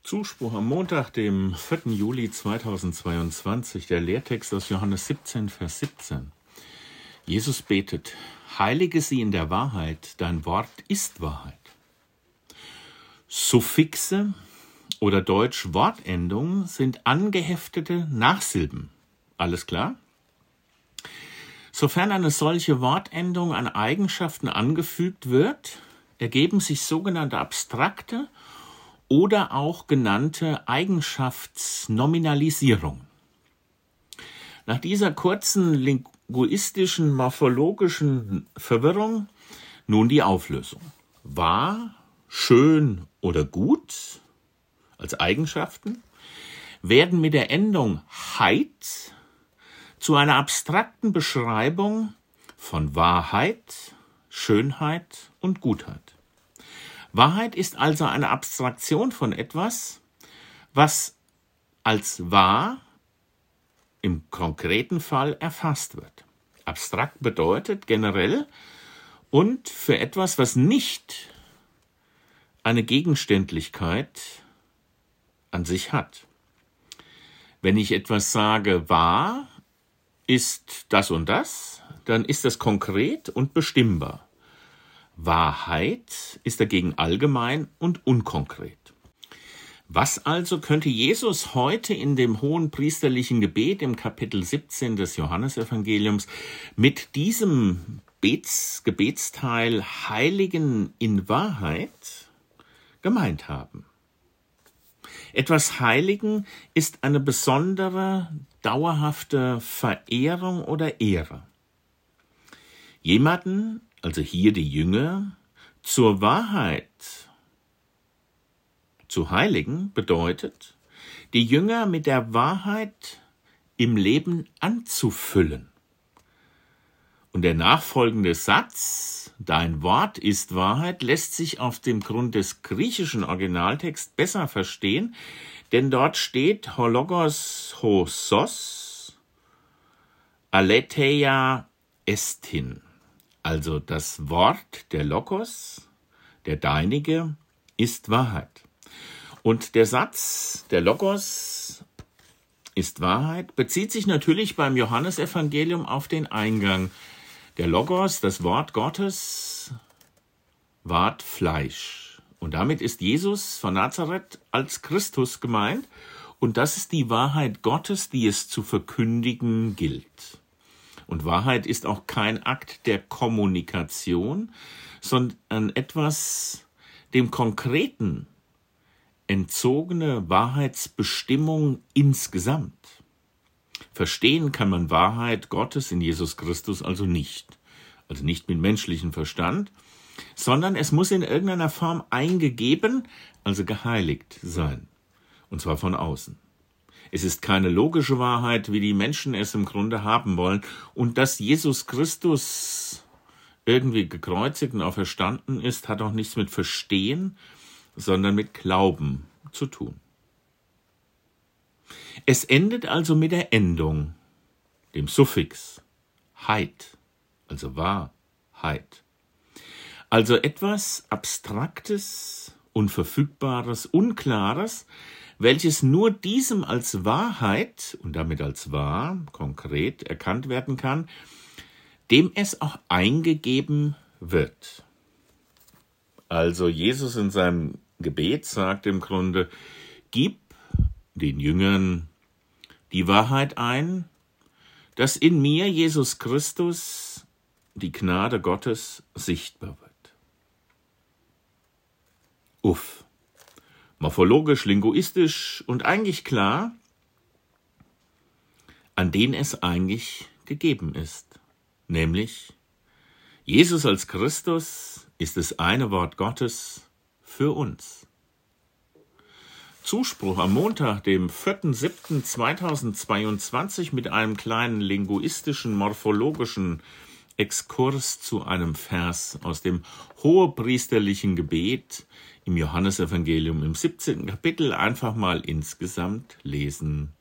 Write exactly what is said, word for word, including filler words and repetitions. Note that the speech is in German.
Zuspruch am Montag, dem vierten Juli zweitausendzweiundzwanzig, der Lehrtext aus Johannes siebzehn, Vers siebzehn. Jesus betet: Heilige sie in der Wahrheit, dein Wort ist Wahrheit. Suffixe oder deutsch Wortendungen sind angeheftete Nachsilben. Alles klar? Sofern eine solche Wortendung an Eigenschaften angefügt wird, ergeben sich sogenannte abstrakte oder auch genannte Eigenschaftsnominalisierung. Nach dieser kurzen linguistischen, morphologischen Verwirrung nun die Auflösung. Wahr, schön oder gut als Eigenschaften werden mit der Endung heit zu einer abstrakten Beschreibung von Wahrheit, Schönheit und Gutheit. Wahrheit ist also eine Abstraktion von etwas, was als wahr im konkreten Fall erfasst wird. Abstrakt bedeutet generell und für etwas, was nicht eine Gegenständlichkeit an sich hat. Wenn ich etwas sage, wahr ist das und das, dann ist das konkret und bestimmbar. Wahrheit ist dagegen allgemein und unkonkret. Was also könnte Jesus heute in dem hohenpriesterlichen Gebet im Kapitel siebzehn des Johannesevangeliums mit diesem Gebets, Gebetsteil Heiligen in Wahrheit gemeint haben? Etwas Heiligen ist eine besondere, dauerhafte Verehrung oder Ehre. Jemanden, also hier die Jünger, zur Wahrheit zu heiligen, bedeutet, die Jünger mit der Wahrheit im Leben anzufüllen. Und der nachfolgende Satz, dein Wort ist Wahrheit, lässt sich auf dem Grund des griechischen Originaltexts besser verstehen, denn dort steht hologos ho sos, aletheia estin. Also das Wort, der Logos, der Deinige, ist Wahrheit. Und der Satz, der Logos ist Wahrheit, bezieht sich natürlich beim Johannesevangelium auf den Eingang. Der Logos, das Wort Gottes, ward Fleisch. Und damit ist Jesus von Nazareth als Christus gemeint. Und das ist die Wahrheit Gottes, die es zu verkündigen gilt. Und Wahrheit ist auch kein Akt der Kommunikation, sondern etwas dem Konkreten entzogene Wahrheitsbestimmung insgesamt. Verstehen kann man Wahrheit Gottes in Jesus Christus also nicht, also nicht mit menschlichem Verstand, sondern es muss in irgendeiner Form eingegeben, also geheiligt sein, und zwar von außen. Es ist keine logische Wahrheit, wie die Menschen es im Grunde haben wollen. Und dass Jesus Christus irgendwie gekreuzigt und auferstanden ist, hat auch nichts mit Verstehen, sondern mit Glauben zu tun. Es endet also mit der Endung, dem Suffix heit, also Wahrheit. Also etwas Abstraktes, Unverfügbares, Unklares, welches nur diesem als Wahrheit und damit als wahr, konkret erkannt werden kann, dem es auch eingegeben wird. Also Jesus in seinem Gebet sagt im Grunde, gib den Jüngern die Wahrheit ein, dass in mir, Jesus Christus, die Gnade Gottes sichtbar wird. Uff. Morphologisch, linguistisch und eigentlich klar, an den es eigentlich gegeben ist. Nämlich, Jesus als Christus ist das eine Wort Gottes für uns. Zuspruch am Montag, dem vierten siebten zweitausendzweiundzwanzig mit einem kleinen linguistischen, morphologischen Exkurs zu einem Vers aus dem hohepriesterlichen Gebet im Johannesevangelium im siebzehnten Kapitel einfach mal insgesamt lesen.